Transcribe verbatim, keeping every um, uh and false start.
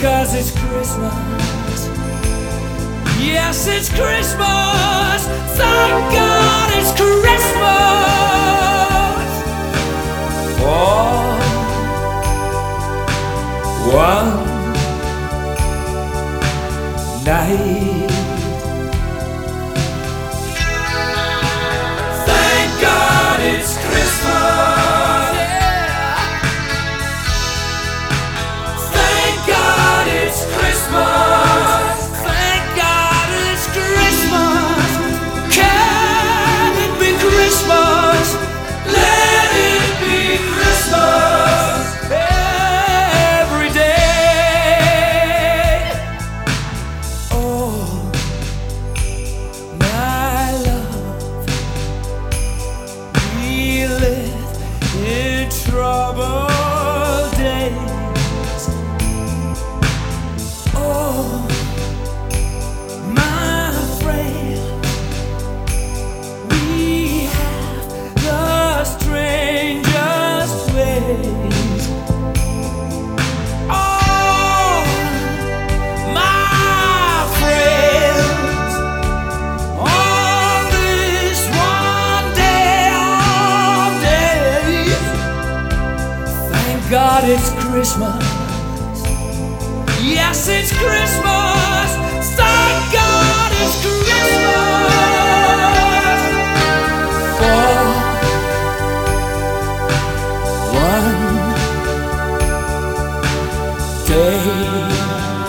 'cause it's Christmas. Yes, it's Christmas. Thank God it's Christmas. For one night. Thank God it's Christmas. Yeah. Thank God it's Christmas. Thank God it's Christmas. Can it be Christmas? Let it be Christmas every day. Oh, my love, we live in troubled days. Oh, my friend, we have the strangest ways. Oh, my friends, on this one day of days, thank God it's Christmas. Yes, it's Christmas. Thank God it's Christmas. For one day.